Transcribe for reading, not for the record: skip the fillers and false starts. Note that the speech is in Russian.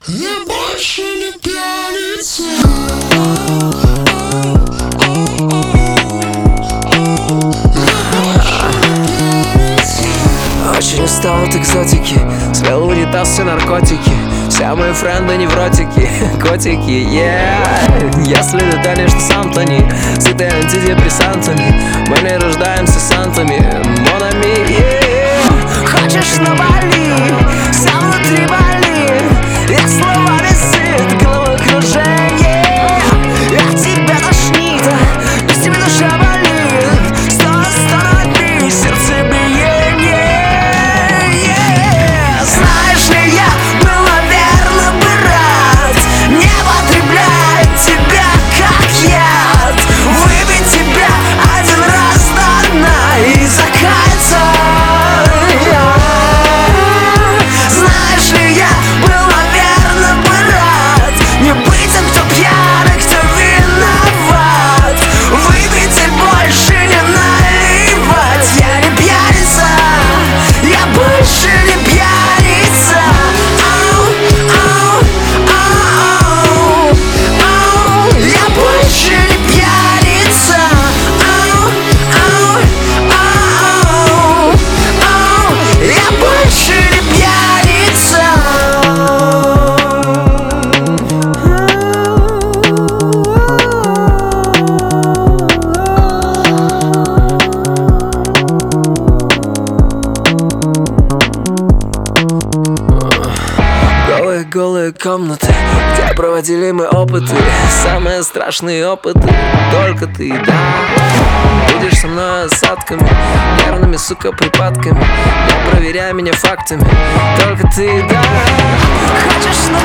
Я больше не пьяница. Очень устал от экзотики, слил в унитаз все наркотики. Все мои френды невротики, котики, Если ты тонешь, то сам тони сытые антидепрессантами. Мы не рождаемся сантами, монами, Хочешь на Бали, сам внутри боли. Их словами сыт, головокружение. От тебя тошнит, без тебя душа болит. Останови сердцебиение. Знаешь ли, я был, наверное, бы рад не потреблять тебя как яд. Выпить тебя один раз до дна и закаяться. Знаешь ли, я был, наверное, бы рад не быть тем, кто пьяный, кто виноват. Выпить и больше не наливать. Я не пьяница, я больше не пьяница. Я больше не пьяница. Я больше не пьяница. Голые комнаты, где проводили мы опыты. Самые страшные опыты, только ты, да. Будешь со мной осадками, нервными, сука, припадками. Не проверяй меня фактами, только ты, да. Хочешь